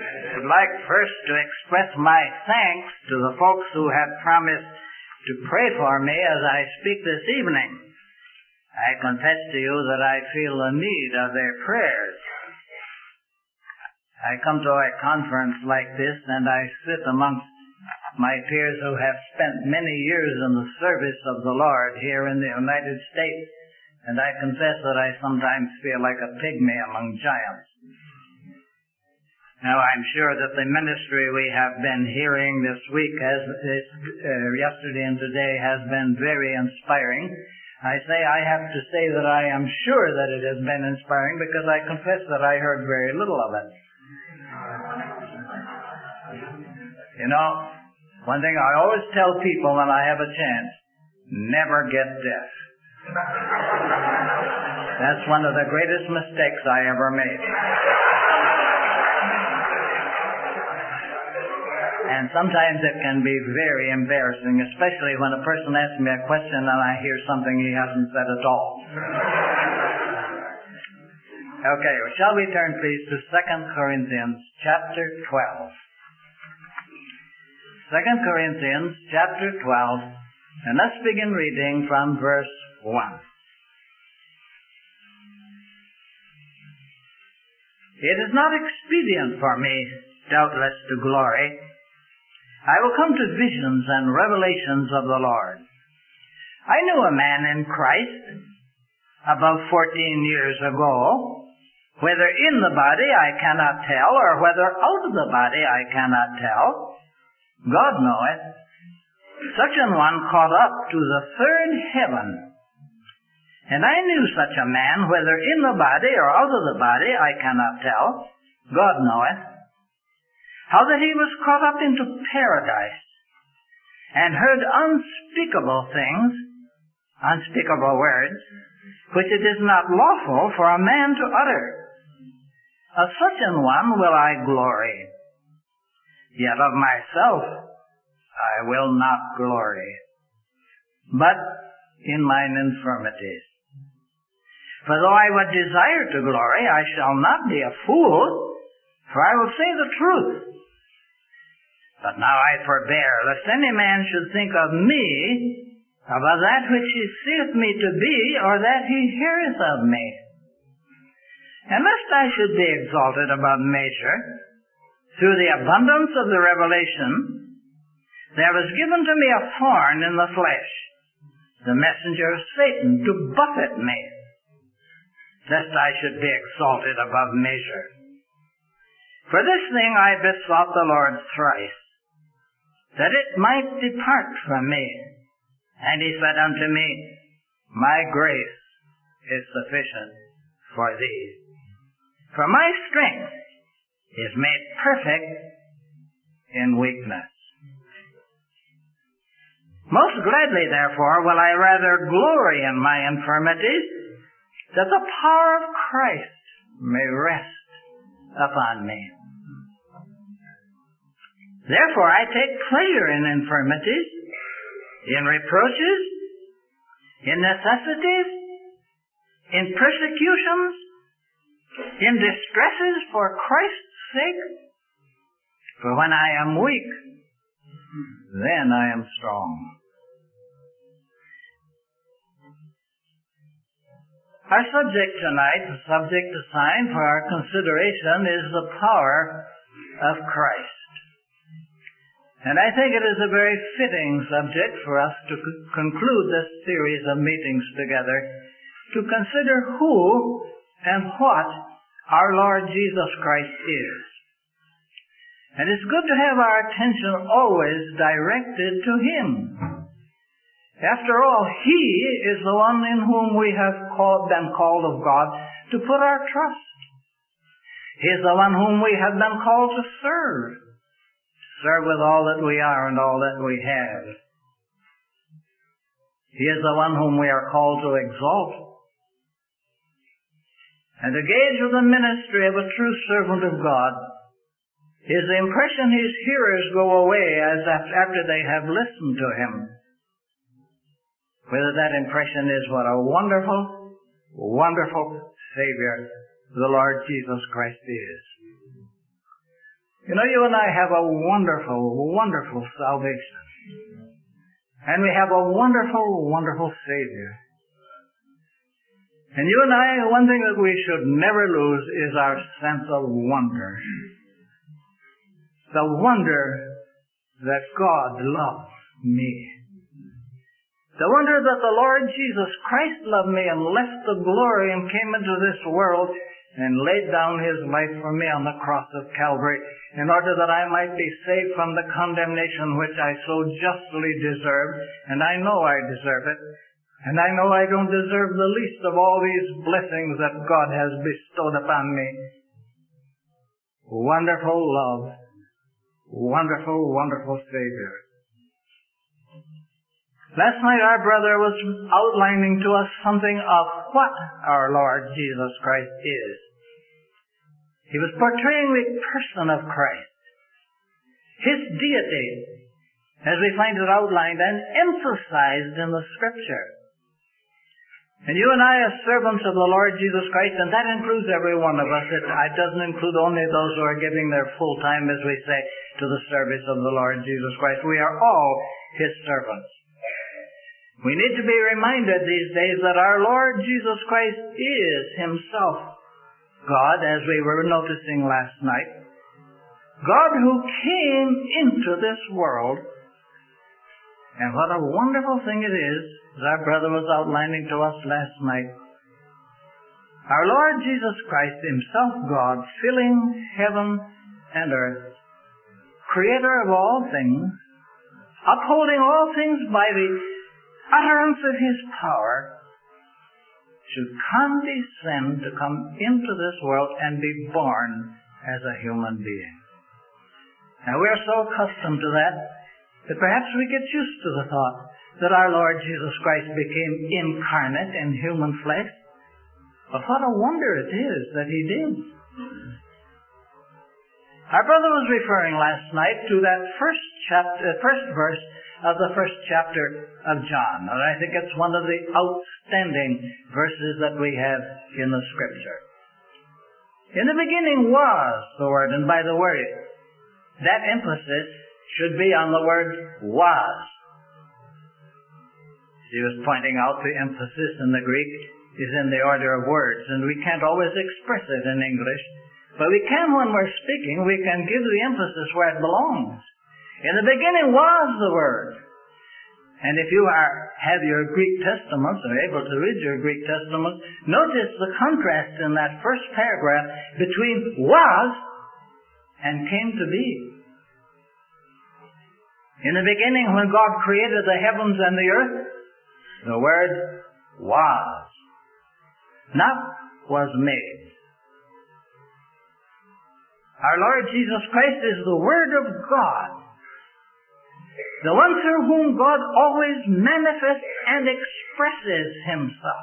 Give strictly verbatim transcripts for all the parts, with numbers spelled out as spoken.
would like first to express my thanks to the folks who have promised to pray for me as I speak this evening. I confess to you that I feel the need of their prayers. I come to a conference like this and I sit amongst my peers who have spent many years in the service of the Lord here in the United States, and I confess that I sometimes feel like a pygmy among giants. Now, I'm sure that the ministry we have been hearing this week, has, uh, yesterday and today, has been very inspiring. I say I have to say that I am sure that it has been inspiring because I confess that I heard very little of it. You know, one thing I always tell people when I have a chance, never get deaf. That's one of the greatest mistakes I ever made. And sometimes it can be very embarrassing, especially when a person asks me a question and I hear something he hasn't said at all. Okay, well, shall we turn please to Second Corinthians chapter twelve. Second Corinthians chapter twelve, and let's begin reading from verse one. It is not expedient for me, doubtless, to glory. I will come to visions and revelations of the Lord. I knew a man in Christ above fourteen years ago, whether in the body I cannot tell, or whether out of the body I cannot tell. God knoweth. Such an one caught up to the third heaven. And I knew such a man, whether in the body or out of the body I cannot tell. God knoweth. How that he was caught up into paradise, and heard unspeakable things, unspeakable words, which it is not lawful for a man to utter. Of such an one will I glory. Yet of myself I will not glory, but in mine infirmities. For though I would desire to glory, I shall not be a fool, for I will say the truth. But now I forbear, lest any man should think of me above that which he seeth me to be, or that he heareth of me. And lest I should be exalted above measure, through the abundance of the revelation, there was given to me a thorn in the flesh, the messenger of Satan, to buffet me, lest I should be exalted above measure. For this thing I besought the Lord thrice, that it might depart from me. And he said unto me, My grace is sufficient for thee. For my strength is made perfect in weakness. Most gladly, therefore, will I rather glory in my infirmities, that the power of Christ may rest upon me. Therefore I take pleasure in infirmities, in reproaches, in necessities, in persecutions, in distresses for Christ's sake. For when I am weak, then I am strong. Our subject tonight, the subject assigned for our consideration, is the power of Christ. And I think it is a very fitting subject for us to c- conclude this series of meetings together, to consider who and what our Lord Jesus Christ is. And it's good to have our attention always directed to Him. After all, He is the one in whom we have called, been called of God to put our trust. He is the one whom we have been called to serve. Serve with all that we are and all that we have. He is the one whom we are called to exalt. And to gauge with the ministry of a true servant of God is the impression his hearers go away as after they have listened to him. Whether that impression is what a wonderful, wonderful Savior the Lord Jesus Christ is. You know, you and I have a wonderful, wonderful salvation. And we have a wonderful, wonderful Savior. And you and I, one thing that we should never lose is our sense of wonder. The wonder that God loves me. The wonder that the Lord Jesus Christ loved me and left the glory and came into this world and laid down His life for me on the cross of Calvary in order that I might be saved from the condemnation which I so justly deserve. And I know I deserve it. And I know I don't deserve the least of all these blessings that God has bestowed upon me. Wonderful love. Wonderful, wonderful Savior. Last night our brother was outlining to us something of what our Lord Jesus Christ is. He was portraying the person of Christ, His deity, as we find it outlined and emphasized in the Scripture. And you and I as servants of the Lord Jesus Christ, and that includes every one of us. It, it doesn't include only those who are giving their full time, as we say, to the service of the Lord Jesus Christ. We are all His servants. We need to be reminded these days that our Lord Jesus Christ is Himself God, as we were noticing last night. God who came into this world. And what a wonderful thing it is, as our brother was outlining to us last night. Our Lord Jesus Christ, Himself God, filling heaven and earth, Creator of all things, upholding all things by the utterance of His power, should condescend to come into this world and be born as a human being. Now we are so accustomed to that that perhaps we get used to the thought that our Lord Jesus Christ became incarnate in human flesh. But what a wonder it is that He did. Our brother was referring last night to that first chapter, first verse of the first chapter of John. And I think it's one of the outstanding verses that we have in the Scripture. In the beginning was the Word, and by the word, that emphasis should be on the word was. He was pointing out the emphasis in the Greek is in the order of words, and we can't always express it in English, but we can when we're speaking. We can give the emphasis where it belongs. In the beginning was the Word. And if you are, have your Greek Testaments, or able to read your Greek Testaments, notice the contrast in that first paragraph between was and came to be. In the beginning, when God created the heavens and the earth, the Word was, not was made. Our Lord Jesus Christ is the Word of God, the one through whom God always manifests and expresses Himself.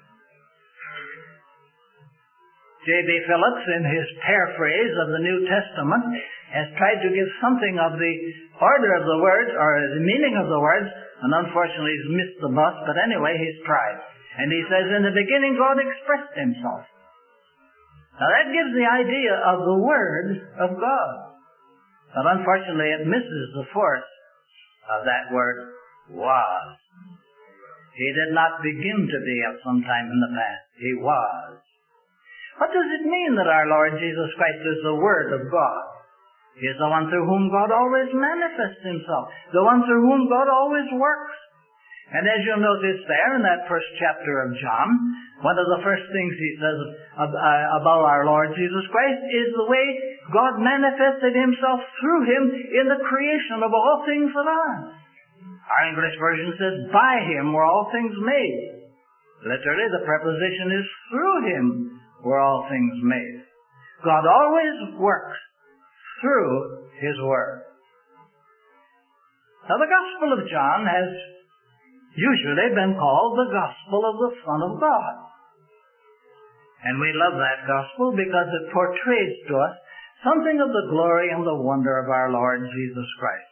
J B Phillips, in his paraphrase of the New Testament, has tried to give something of the order of the words, or the meaning of the words, and unfortunately he's missed the bus, but anyway, he's tried. And he says, in the beginning God expressed Himself. Now that gives the idea of the Word of God. But unfortunately it misses the force of that word was. He did not begin to be at some time in the past. He was. What does it mean that our Lord Jesus Christ is the Word of God? He is the one through whom God always manifests Himself, the one through whom God always works. And as you'll notice there in that first chapter of John, one of the first things he says about our Lord Jesus Christ is the way God manifested Himself through Him in the creation of all things that are. Our English version says, by Him were all things made. Literally, the preposition is through Him were all things made. God always works through His Word. Now, the Gospel of John has usually been called the Gospel of the Son of God. And we love that Gospel because it portrays to us something of the glory and the wonder of our Lord Jesus Christ.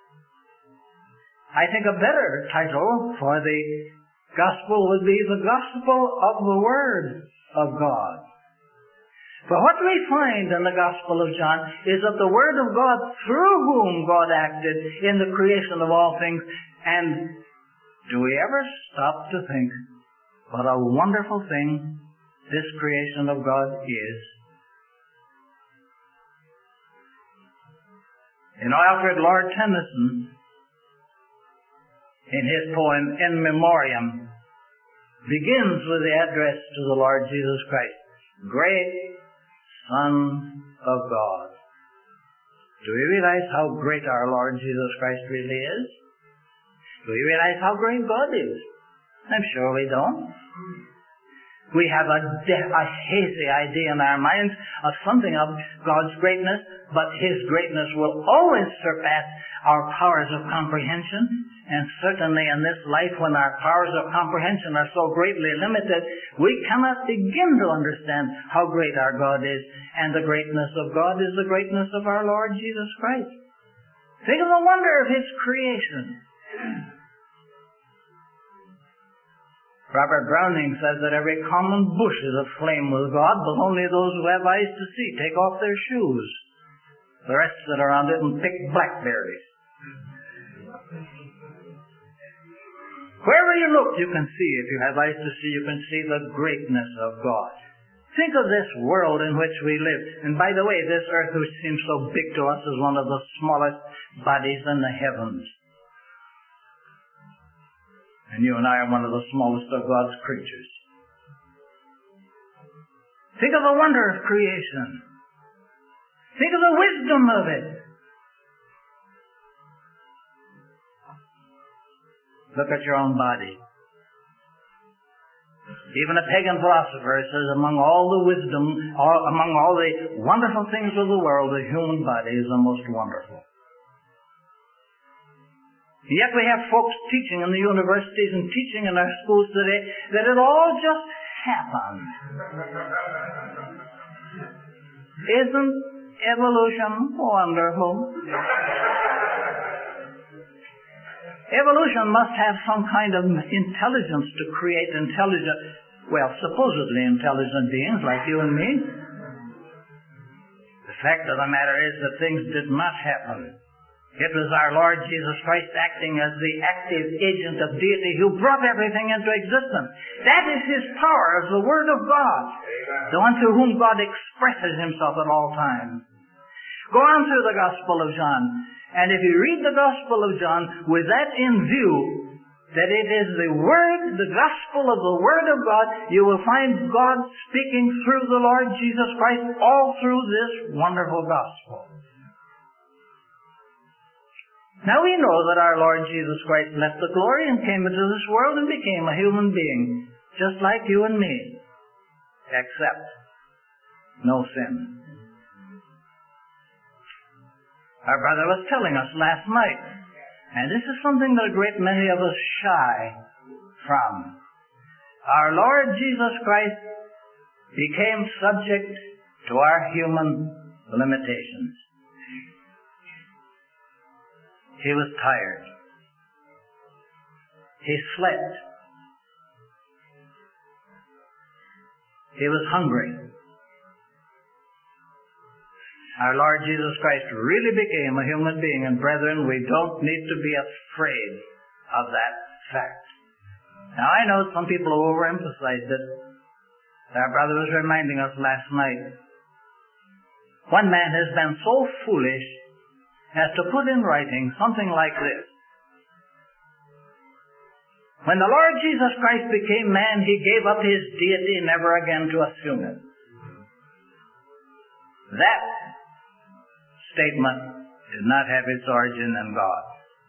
I think a better title for the Gospel would be the Gospel of the Word of God. For what we find in the Gospel of John is that the Word of God, through whom God acted in the creation of all things. And do we ever stop to think what a wonderful thing this creation of God is? You know, Alfred Lord Tennyson, in his poem In Memoriam, begins with the address to the Lord Jesus Christ. Great Son of God. Do we realize how great our Lord Jesus Christ really is? Do we realize how great God is? I'm sure we don't. We have a, de- a hazy idea in our minds of something of God's greatness, but His greatness will always surpass our powers of comprehension. And certainly in this life, when our powers of comprehension are so greatly limited, we cannot begin to understand how great our God is. And the greatness of God is the greatness of our Lord Jesus Christ. Think of the wonder of His creation. Robert Browning says that every common bush is aflame with God, but only those who have eyes to see take off their shoes. The rest sit around it and pick blackberries. Wherever you look, you can see. If you have eyes to see, you can see the greatness of God. Think of this world in which we live. And by the way, this earth, which seems so big to us, is one of the smallest bodies in the heavens. And you and I are one of the smallest of God's creatures. Think of the wonder of creation. Think of the wisdom of it. Look at your own body. Even a pagan philosopher says among all the wisdom, all, among all the wonderful things of the world, the human body is the most wonderful. Yet we have folks teaching in the universities and teaching in our schools today that it all just happened. Isn't evolution wonderful? Evolution must have some kind of intelligence to create intelligent, well, supposedly intelligent beings like you and me. The fact of the matter is that things did not happen. It was our Lord Jesus Christ acting as the active agent of deity who brought everything into existence. That is His power as the Word of God, the one through whom God expresses Himself at all times. Go on through the Gospel of John. And if you read the Gospel of John with that in view, that it is the Word, the Gospel of the Word of God, you will find God speaking through the Lord Jesus Christ all through this wonderful Gospel. Now we know that our Lord Jesus Christ left the glory and came into this world and became a human being, just like you and me, except no sin. Our brother was telling us last night, and this is something that a great many of us shy from. Our Lord Jesus Christ became subject to our human limitations. He was tired. He slept. He was hungry. Our Lord Jesus Christ really became a human being, and brethren, we don't need to be afraid of that fact. Now, I know some people have overemphasized it. Our brother was reminding us last night. One man has been so foolish as to put in writing something like this. When the Lord Jesus Christ became man, He gave up His deity never again to assume it. That statement did not have its origin in God.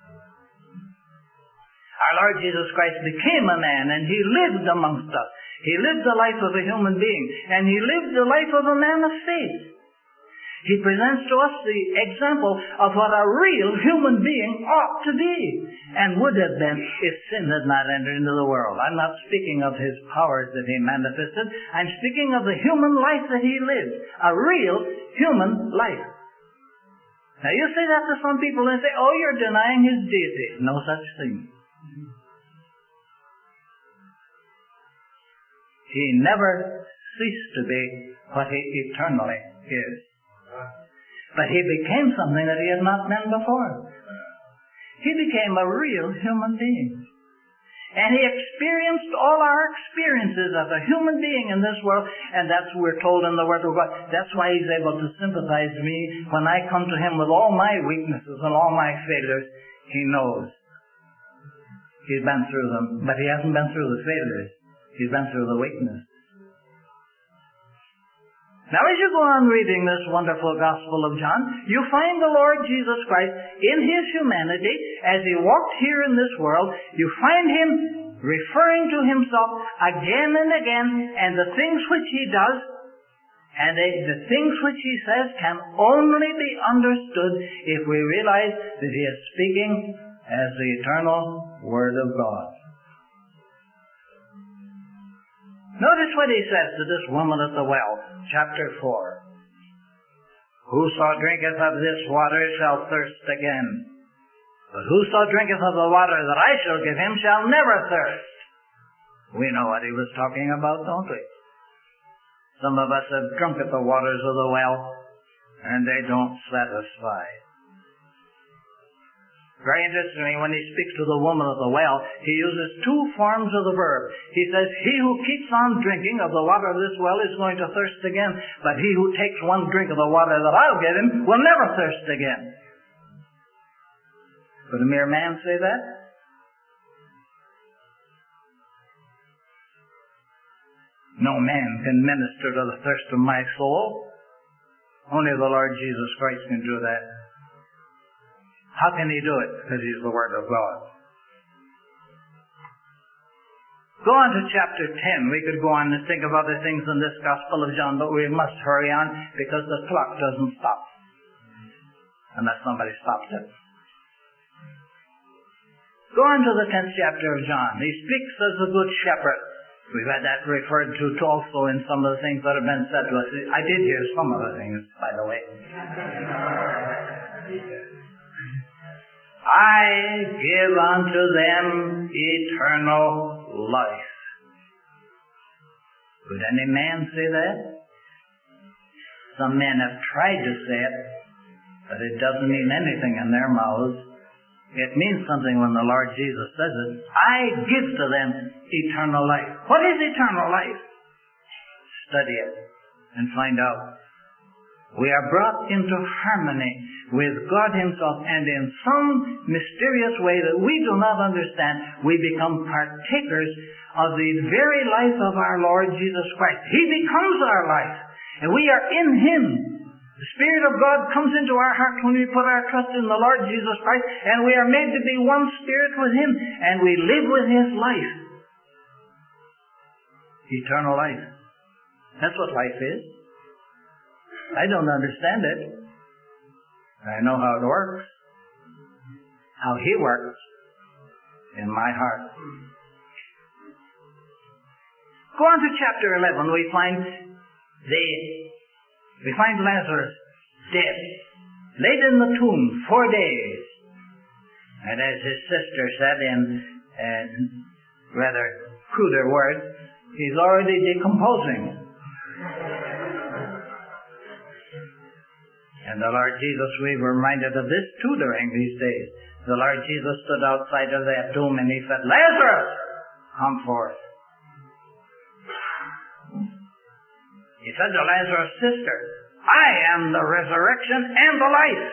Our Lord Jesus Christ became a man, and He lived amongst us. He lived the life of a human being, and He lived the life of a man of faith. He presents to us the example of what a real human being ought to be, and would have been if sin had not entered into the world. I'm not speaking of His powers that He manifested. I'm speaking of the human life that He lived, a real human life. Now you say that to some people and say, oh, you're denying His deity. No such thing. He never cease to be what he eternally is. But he became something that he had not been before. He became a real human being. And he experienced all our experiences as a human being in this world, and that's what we're told in the Word of God. That's why he's able to sympathize with me when I come to him with all my weaknesses and all my failures. He knows. He's been through them, but he hasn't been through the failures. He's been through the weakness. Now, as you go on reading this wonderful Gospel of John, you find the Lord Jesus Christ in his humanity, as he walked here in this world. You find him referring to himself again and again, and the things which he does, and the, the things which he says can only be understood if we realize that he is speaking as the eternal Word of God. Notice what he says to this woman at the well, chapter four. Whoso drinketh of this water shall thirst again. But whoso drinketh of the water that I shall give him shall never thirst. We know what he was talking about, don't we? Some of us have drunk at the waters of the well, and they don't satisfy. Very interestingly, when he speaks to the woman at the well, he uses two forms of the verb. He says, he who keeps on drinking of the water of this well is going to thirst again, but he who takes one drink of the water that I'll give him will never thirst again. Could a mere man say that? No man can minister to the thirst of my soul. Only the Lord Jesus Christ can do that. How can he do it? Because he's the Word of God. Go on to chapter ten. We could go on and think of other things in this Gospel of John, but we must hurry on because the clock doesn't stop. Unless somebody stops it. Go on to the tenth chapter of John. He speaks as the Good Shepherd. We've had that referred to also in some of the things that have been said to us. I did hear some of the things, by the way. I give unto them eternal life. Could any man say that? Some men have tried to say it, but it doesn't mean anything in their mouths. It means something when the Lord Jesus says it. I give to them eternal life. What is eternal life? Study it and find out. We are brought into harmony with God himself, and in some mysterious way that we do not understand, we become partakers of the very life of our Lord Jesus Christ. He becomes our life, and we are in him. The Spirit of God comes into our heart when we put our trust in the Lord Jesus Christ, and we are made to be one spirit with him, and we live with his life. Eternal life. That's what life is. I don't understand it. I know how it works. How he works in my heart. Go on to chapter eleven. We find the we find Lazarus dead, laid in the tomb four days. And as his sister said in uh, rather cruder words, he's already decomposing. And the Lord Jesus, we were reminded of this too during these days. The Lord Jesus stood outside of that tomb and he said, Lazarus, come forth. He said to Lazarus' sister, I am the resurrection and the life.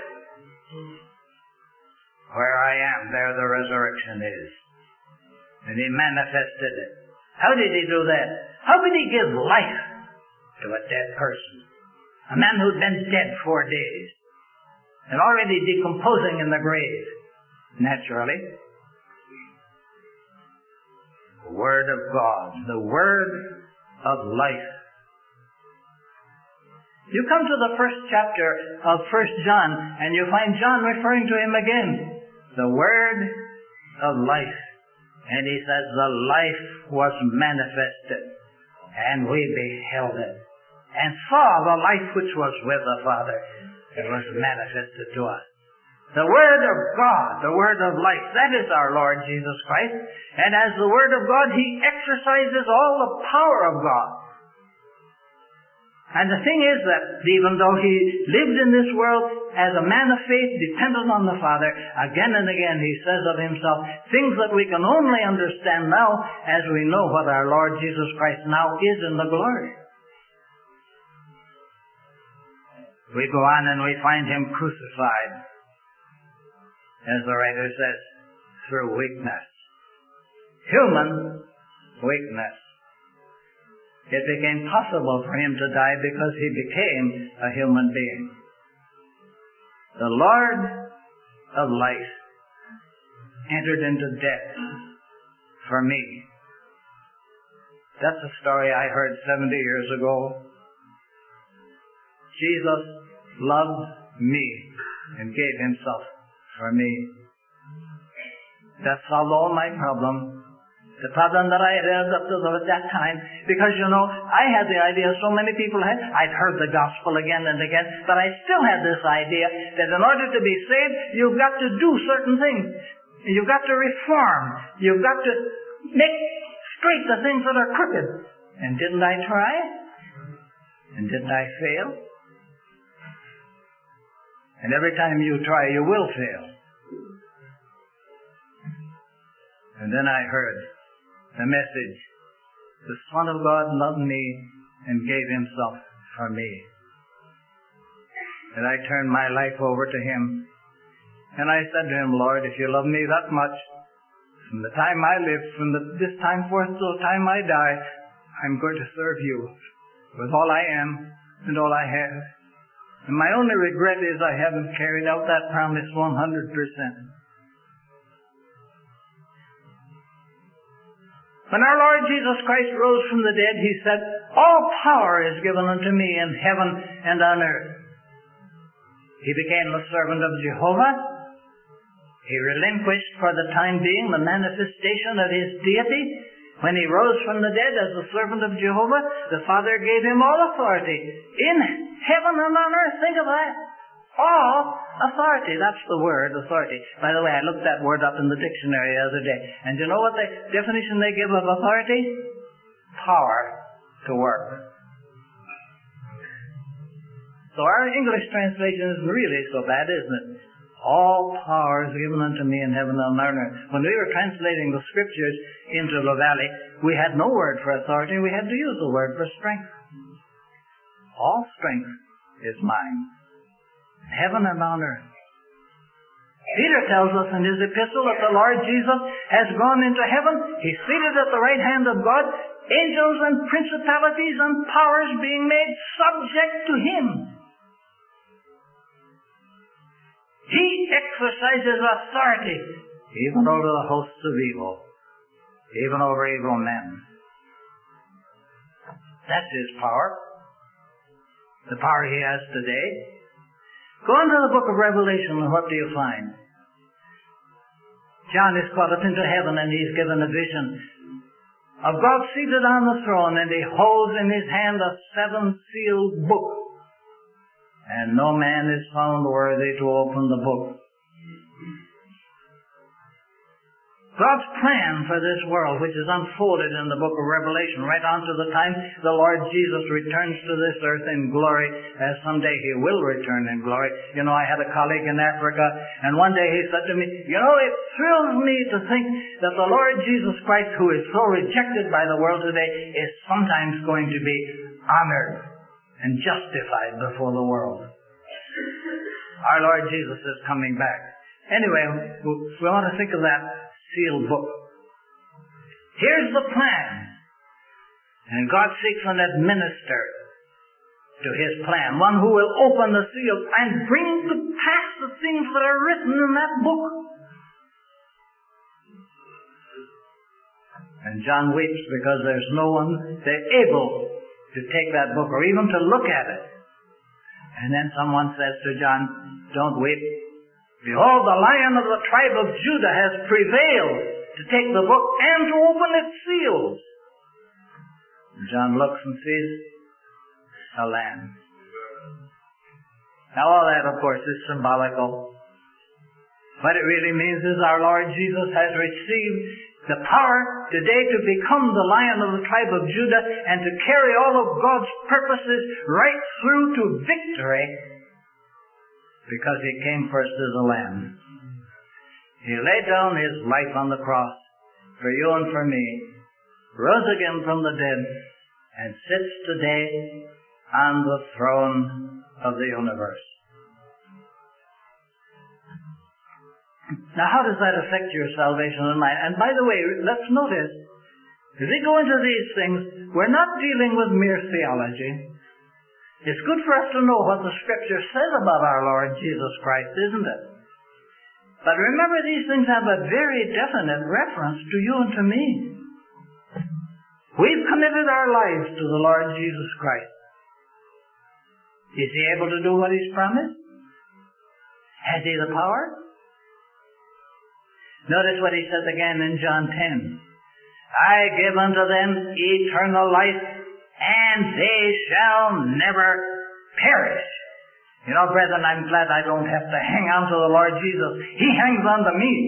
Where I am, there the resurrection is. And he manifested it. How did he do that? How could he give life to a dead person? A man who'd been dead four days and already decomposing in the grave. Naturally. The Word of God. The Word of life. You come to the first chapter of First John and you find John referring to him again. The Word of life. And he says, the life was manifested and we beheld it. And saw the life which was with the Father. It was manifested to us. The Word of God, the Word of life, that is our Lord Jesus Christ. And as the Word of God, he exercises all the power of God. And the thing is that even though he lived in this world as a man of faith, dependent on the Father, again and again he says of himself things that we can only understand now as we know what our Lord Jesus Christ now is in the glory. We go on and we find him crucified, as the writer says, through weakness. Human weakness. It became possible for him to die because he became a human being. The Lord of life entered into death for me. That's a story I heard seventy years ago. Jesus loved me and gave himself for me. That solved all my problems. The problem that I had up to that time, because, you know, I had the idea so many people had, I'd heard the gospel again and again, but I still had this idea that in order to be saved, you've got to do certain things. You've got to reform. You've got to make straight the things that are crooked. And didn't I try? And didn't I fail? And every time you try, you will fail. And then I heard the message, the Son of God loved me and gave himself for me. And I turned my life over to him. And I said to him, Lord, if you love me that much, from the time I live, from the, this time forth till the time I die, I'm going to serve you with all I am and all I have. And my only regret is I haven't carried out that promise one hundred percent. When our Lord Jesus Christ rose from the dead, he said, all power is given unto me in heaven and on earth. He became the servant of Jehovah. He relinquished for the time being the manifestation of his deity. When he rose from the dead as the servant of Jehovah, the Father gave him all authority in heaven and on earth. Think of that. All authority. That's the word, authority. By the way, I looked that word up in the dictionary the other day. And do you know what the definition they give of authority? Power to work. So our English translation isn't really so bad, isn't it? All power is given unto me in heaven and on earth. When we were translating the scriptures into La Valley, we had no word for authority. We had to use the word for strength. All strength is mine. Heaven and on earth. Peter tells us in his epistle that the Lord Jesus has gone into heaven. He's seated at the right hand of God. Angels and principalities and powers being made subject to him. He exercises authority even over the hosts of evil, even over evil men. That's his power. The power he has today. Go into the book of Revelation, and what do you find? John is caught up into heaven, and he's given a vision of God seated on the throne, and he holds in his hand a seven-sealed book. And no man is found worthy to open the book. God's plan for this world, which is unfolded in the book of Revelation, right on to the time the Lord Jesus returns to this earth in glory, as someday he will return in glory. You know, I had a colleague in Africa, and one day he said to me, you know, it thrills me to think that the Lord Jesus Christ, who is so rejected by the world today, is sometimes going to be honored and justified before the world. Our Lord Jesus is coming back. Anyway, we want to think of that sealed book. Here's the plan. And God seeks an administrator to his plan, one who will open the seal and bring to pass the things that are written in that book. And John weeps because there's no one that's able to take that book or even to look at it. And then someone says to John, don't weep. Behold, the Lion of the tribe of Judah has prevailed to take the book and to open its seals. And John looks and sees a lamb. Now all that, of course, is symbolical. What it really means is our Lord Jesus has received The power today to become the Lion of the tribe of Judah and to carry all of God's purposes right through to victory because He came first as a lamb. He laid down His life on the cross for you and for me, rose again from the dead, and sits today on the throne of the universe. Now, how does that affect your salvation and mine? And by the way, let's notice, as we go into these things, we're not dealing with mere theology. It's good for us to know what the Scripture says about our Lord Jesus Christ, isn't it? But remember, these things have a very definite reference to you and to me. We've committed our lives to the Lord Jesus Christ. Is He able to do what He's promised? Has He the power? Notice what He says again in John ten. I give unto them eternal life, and they shall never perish. You know, brethren, I'm glad I don't have to hang on to the Lord Jesus. He hangs on to me.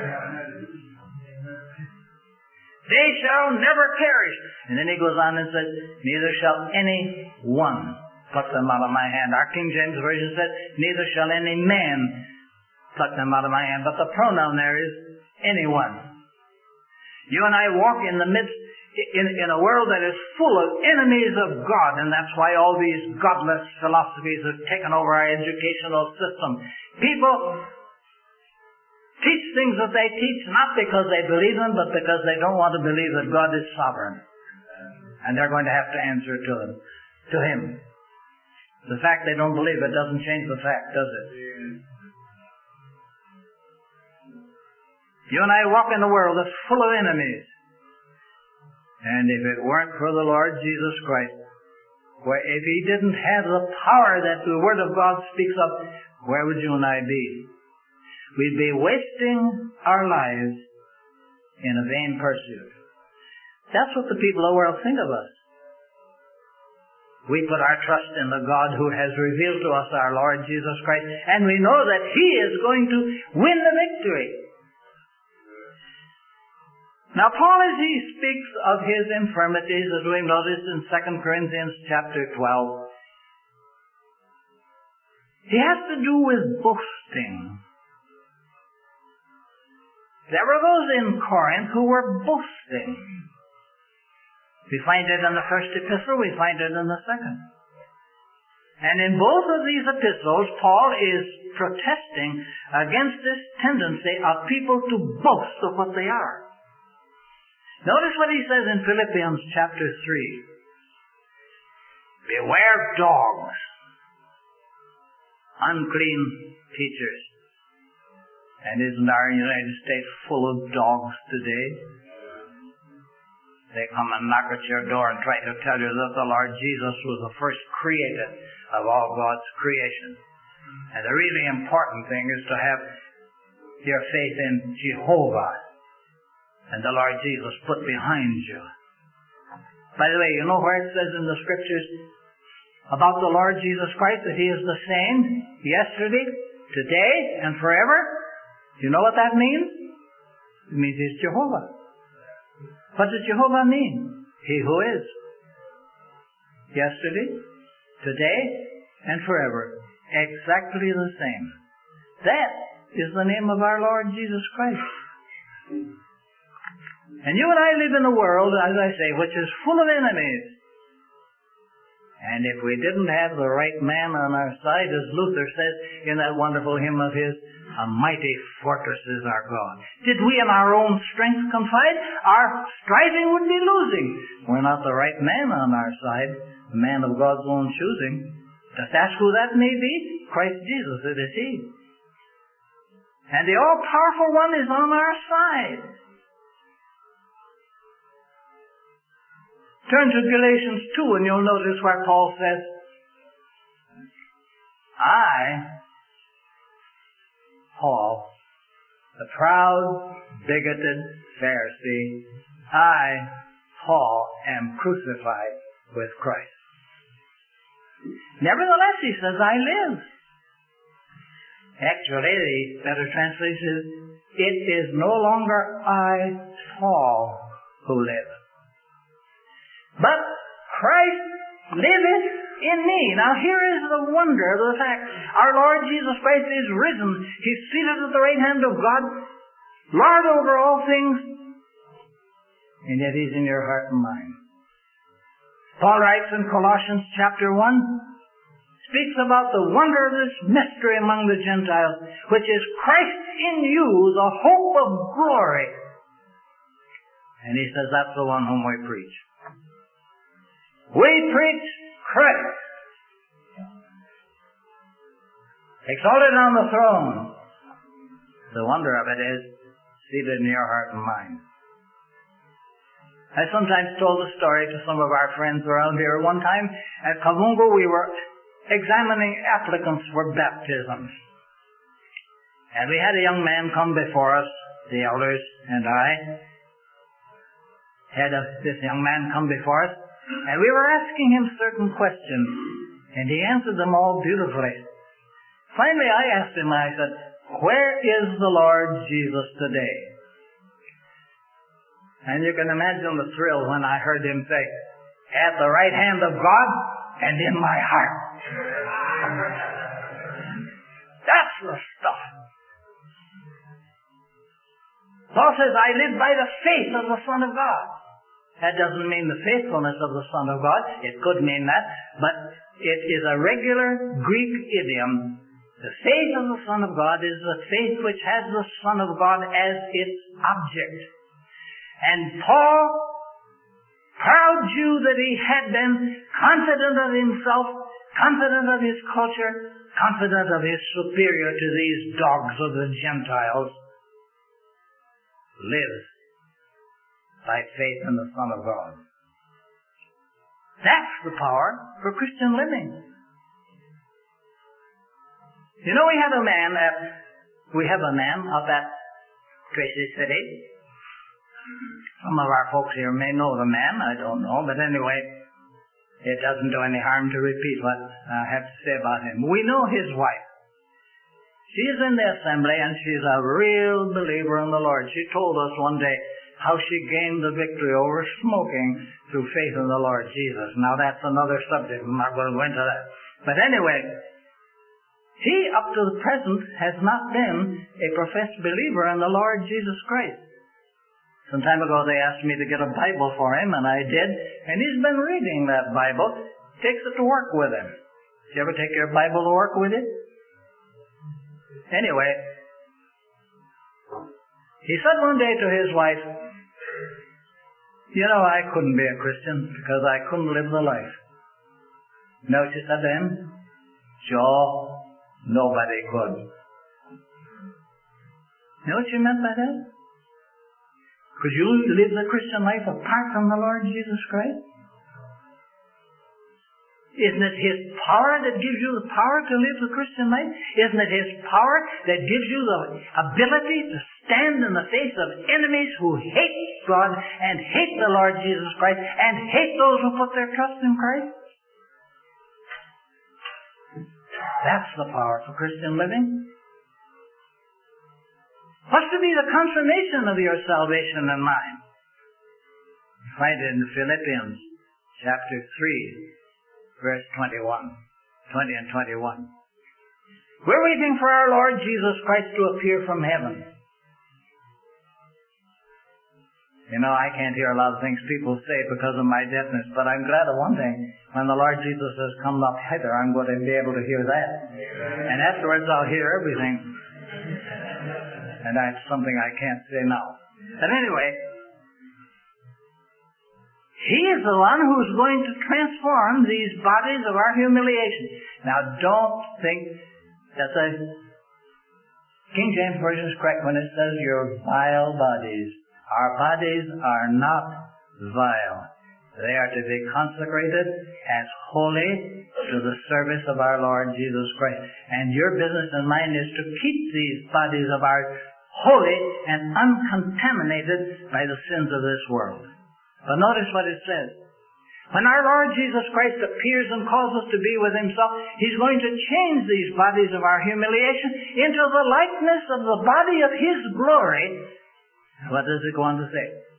They shall never perish. And then He goes on and says, neither shall any one pluck them out of my hand. Our King James Version said, neither shall any man pluck them out of my hand. But the pronoun there is anyone. You and I walk in the midst, in, in a world that is full of enemies of God, and that's why all these godless philosophies have taken over our educational system. People teach things that they teach not because they believe them, but because they don't want to believe that God is sovereign. And they're going to have to answer to them, to Him. The fact they don't believe it doesn't change the fact, does it? You and I walk in a world that's full of enemies. And if it weren't for the Lord Jesus Christ, where if He didn't have the power that the Word of God speaks of, where would you and I be? We'd be wasting our lives in a vain pursuit. That's what the people of the world think of us. We put our trust in the God who has revealed to us our Lord Jesus Christ, and we know that He is going to win the victory. Now, Paul, as he speaks of his infirmities, as we've noticed in Second Corinthians chapter twelve, he has to do with boasting. There were those in Corinth who were boasting. We find it in the first epistle, we find it in the second. And in both of these epistles, Paul is protesting against this tendency of people to boast of what they are. Notice what he says in Philippians chapter three. Beware of dogs, unclean teachers. And isn't our United States full of dogs today? They come and knock at your door and try to tell you that the Lord Jesus was the first created of all God's creation. And the really important thing is to have your faith in Jehovah and the Lord Jesus put behind you. By the way, you know where it says in the Scriptures about the Lord Jesus Christ that He is the same yesterday, today, and forever? You know what that means? It means He's Jehovah. What does Jehovah mean? He who is. Yesterday, today, and forever. Exactly the same. That is the name of our Lord Jesus Christ. And you and I live in a world, as I say, which is full of enemies. And if we didn't have the right man on our side, as Luther says in that wonderful hymn of his, a mighty fortress is our God. Did we in our own strength confide, our striving would be losing. We're not the right man on our side, the man of God's own choosing. Just ask who that may be. Christ Jesus, it is He. And the all-powerful one is on our side. Turn to Galatians two and you'll notice where Paul says, I, Paul, the proud, bigoted Pharisee, I, Paul, am crucified with Christ. Nevertheless, he says, I live. Actually, the better translation is, it is no longer I, fall who live. But Christ liveth in me. Now here is the wonder of the fact. Our Lord Jesus Christ is risen. He's seated at the right hand of God, Lord over all things, and yet He's in your heart and mind. Paul writes in Colossians chapter one, speaks about the wonder of this mystery among the Gentiles, which is Christ in you, the hope of glory. And he says that's the one whom we preach. We preach Christ, exalted on the throne. The wonder of it is seated in your heart and mind. I sometimes told the story to some of our friends around here. One time at Kavungo we were examining applicants for baptisms. And we had a young man come before us, the elders and I had a, this young man come before us, and we were asking him certain questions, and he answered them all beautifully. Finally I asked him, I said, where is the Lord Jesus today? And you can imagine the thrill when I heard him say, at the right hand of God and in my heart. That's the stuff. Paul says, I live by the faith of the Son of God. That doesn't mean the faithfulness of the Son of God. It could mean that, but it is a regular Greek idiom. The faith of the Son of God is the faith which has the Son of God as its object. And Paul, proud Jew that he had been, confident of himself, confident of his culture, confident of his superior to these dogs of the Gentiles, lives by faith in the Son of God. That's the power for Christian living. You know, we have a man at, we have a man up at Tracy City. Some of our folks here may know the man, I don't know, but anyway, it doesn't do any harm to repeat what I have to say about him. We know his wife. She's in the assembly and she's a real believer in the Lord. She told us one day how she gained the victory over smoking through faith in the Lord Jesus. Now that's another subject. I'm not going to go into that. But anyway, he up to the present has not been a professed believer in the Lord Jesus Christ. Some time ago they asked me to get a Bible for him, and I did. And he's been reading that Bible. Takes it to work with him. Did you ever take your Bible to work with you? Anyway, he said one day to his wife, you know, I couldn't be a Christian because I couldn't live the life. You know what she said to him? Joe, nobody could. You know what she meant by that? Could you live the Christian life apart from the Lord Jesus Christ? Isn't it His power that gives you the power to live the Christian life? Isn't it His power that gives you the ability to stand in the face of enemies who hate God and hate the Lord Jesus Christ and hate those who put their trust in Christ? That's the power for Christian living. What's to be the consummation of your salvation and mine? You find it in Philippians chapter three, verse twenty-one, twenty and twenty-one. We're waiting for our Lord Jesus Christ to appear from heaven. You know, I can't hear a lot of things people say because of my deafness, but I'm glad of one thing. When the Lord Jesus has come up hither, I'm going to be able to hear that. And afterwards I'll hear everything. And that's something I can't say now. But anyway, He is the one who's going to transform these bodies of our humiliation. Now don't think that the King James Version is correct when it says your vile bodies. Our bodies are not vile. They are to be consecrated as holy to the service of our Lord Jesus Christ. And your business and mine is to keep these bodies of ours holy and uncontaminated by the sins of this world. But notice what it says. When our Lord Jesus Christ appears and calls us to be with Himself, He's going to change these bodies of our humiliation into the likeness of the body of His glory. What does it go on to say?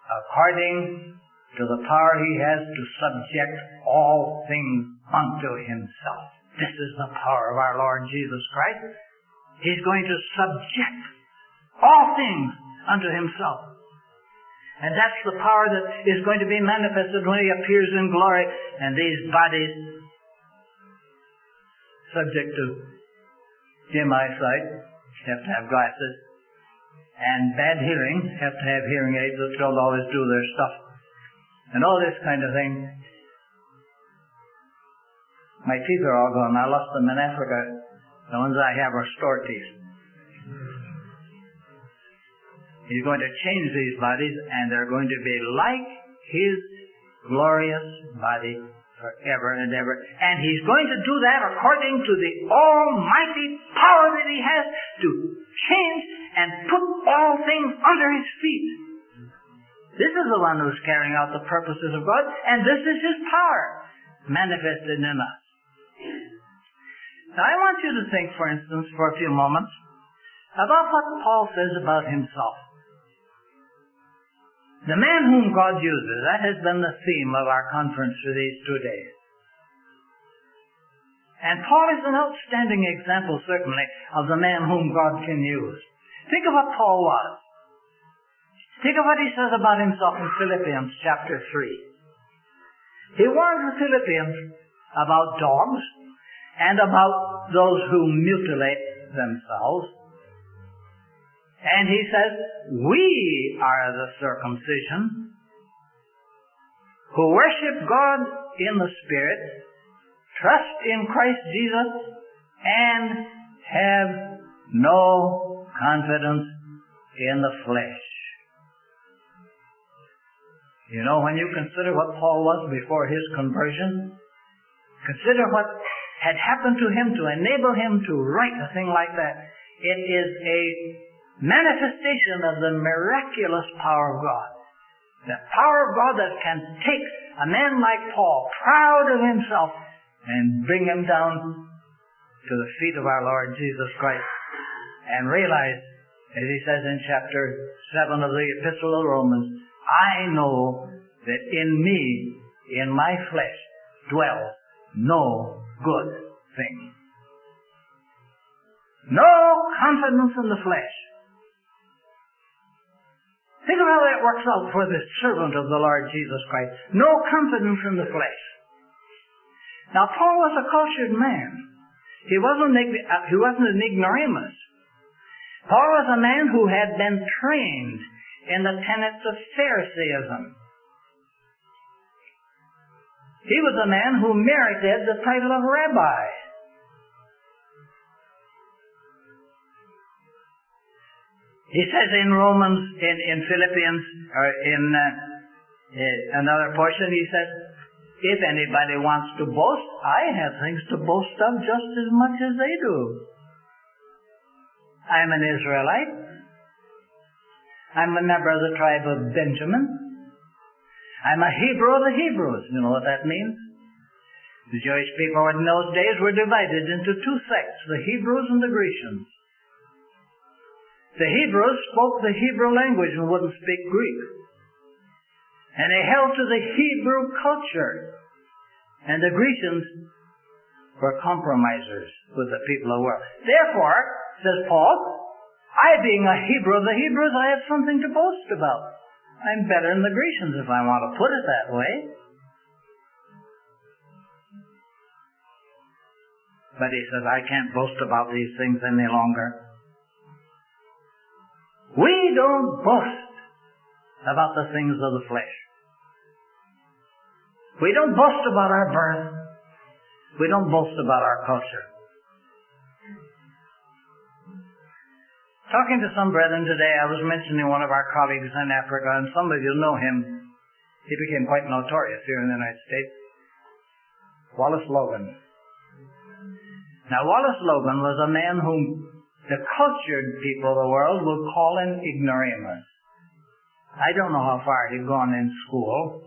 according to the power he has to subject all things unto himself. This is the power of our Lord Jesus Christ. He's going to subject all things unto himself. And that's the power that is going to be manifested when he appears in glory. And these bodies, subject to dim eyesight, have to have glasses. And bad hearing, have to have hearing aids that don't always do their stuff. And all this kind of thing. My teeth are all gone. I lost them in Africa. The ones I have are store teeth. He's going to change these bodies, and they're going to be like his glorious body forever and ever. And he's going to do that according to the almighty power that he has to change and put all things under his feet. This is the one who's carrying out the purposes of God, and this is his power manifested in us. Now I want you to think, for instance, for a few moments, about what Paul says about himself. The man whom God uses, that has been the theme of our conference for these two days. And Paul is an outstanding example, certainly, of the man whom God can use. Think of what Paul was. Think of what he says about himself in Philippians chapter three. He warns the Philippians about dogs and about those who mutilate themselves. And he says, we are the circumcision who worship God in the Spirit, trust in Christ Jesus, and have no confidence in the flesh. You know, when you consider what Paul was before his conversion, consider what had happened to him to enable him to write a thing like that. It is a manifestation of the miraculous power of God. The power of God that can take a man like Paul, proud of himself, and bring him down to the feet of our Lord Jesus Christ and realize, as he says in chapter seven of the Epistle of Romans, I know that in me, in my flesh, dwells no good thing. No confidence in the flesh. Think of how that works out for the servant of the Lord Jesus Christ. No confidence in the flesh. Now, Paul was a cultured man. He wasn't, he wasn't an ignoramus. Paul was a man who had been trained in the tenets of Pharisaism. He was a man who merited the title of rabbi. He says in Romans, in, in Philippians, or in uh, another portion, he says, if anybody wants to boast, I have things to boast of just as much as they do. I'm an Israelite. I'm a member of the tribe of Benjamin. I'm a Hebrew of the Hebrews. You know what that means? The Jewish people in those days were divided into two sects, the Hebrews and the Grecians. The Hebrews spoke the Hebrew language and wouldn't speak Greek. And they held to the Hebrew culture. And the Grecians were compromisers with the people of the world. Therefore, says Paul, I being a Hebrew of the Hebrews, I have something to boast about. I'm better than the Grecians if I want to put it that way. But he says, I can't boast about these things any longer. We don't boast about the things of the flesh. We don't boast about our birth. We don't boast about our culture. Talking to some brethren today, I was mentioning one of our colleagues in Africa, and some of you know him. He became quite notorious here in the United States. Wallace Logan. Now, Wallace Logan was a man whom the cultured people of the world would call an ignoramus. I don't know how far he'd gone in school.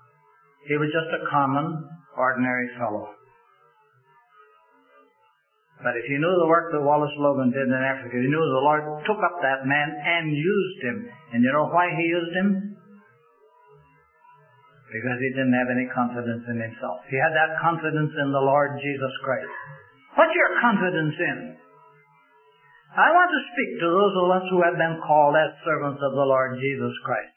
He was just a common, ordinary fellow. But if you knew the work that Wallace Logan did in Africa, you knew the Lord took up that man and used him. And you know why he used him? Because he didn't have any confidence in himself. He had that confidence in the Lord Jesus Christ. What's your confidence in? I want to speak to those of us who have been called as servants of the Lord Jesus Christ.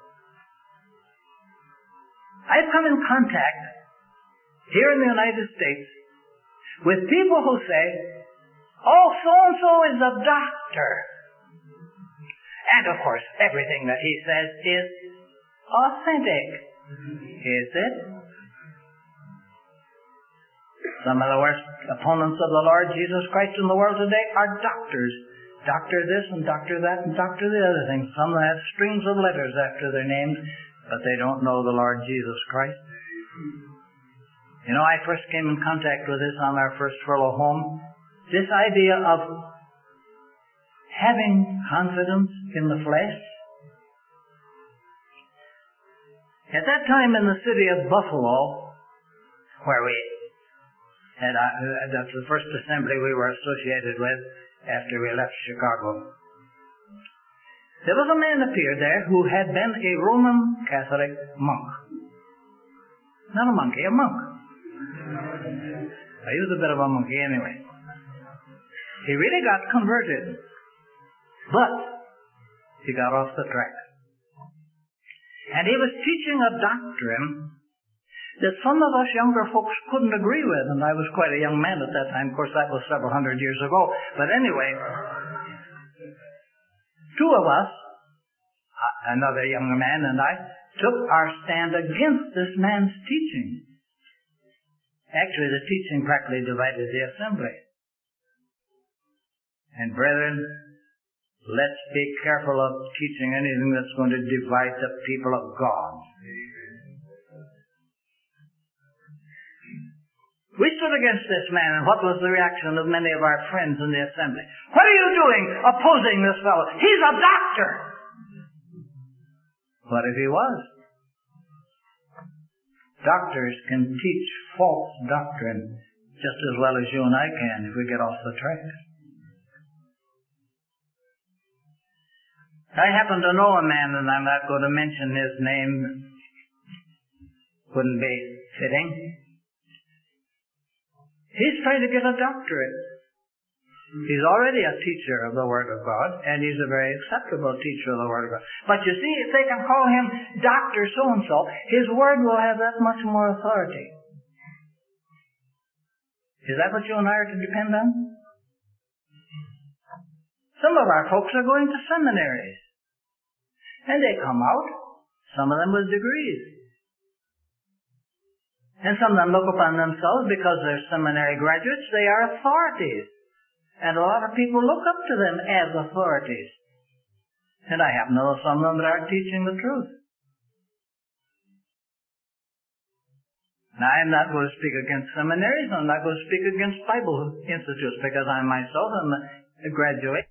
I've come in contact here in the United States with people who say, oh, so-and-so is a doctor. And, of course, everything that he says is authentic. Is it? Some of the worst opponents of the Lord Jesus Christ in the world today are doctors. Doctor this and doctor that and doctor the other thing. Some have strings of letters after their names, but they don't know the Lord Jesus Christ. You know, I first came in contact with this on our first furlough home. This idea of having confidence in the flesh. At that time in the city of Buffalo, where we had, uh, that's the first assembly we were associated with after we left Chicago, there was a man appeared there who had been a Roman Catholic monk. Not a monkey, a monk. He was a bit of a monkey anyway. He really got converted, but he got off the track. And he was teaching a doctrine that some of us younger folks couldn't agree with, and I was quite a young man at that time. Of course, that was several hundred years ago. But anyway, two of us, another younger man and I, took our stand against this man's teaching. Actually, the teaching practically divided the assembly. And brethren, let's be careful of teaching anything that's going to divide the people of God. We stood against this man, and what was the reaction of many of our friends in the assembly? What are you doing opposing this fellow? He's a doctor! What if he was? Doctors can teach false doctrine just as well as you and I can if we get off the track. I happen to know a man, and I'm not going to mention his name. Wouldn't be fitting. He's trying to get a doctorate. He's already a teacher of the Word of God, and he's a very acceptable teacher of the Word of God. But you see, if they can call him Doctor So-and-so, his word will have that much more authority. Is that what you and I are to depend on? Some of our folks are going to seminaries, and they come out, some of them with degrees. And some of them look upon themselves, because they're seminary graduates, they are authorities. And a lot of people look up to them as authorities. And I happen to know some of them that aren't teaching the truth. Now, I'm not going to speak against seminaries. I'm not going to speak against Bible institutes, because I myself am a graduate.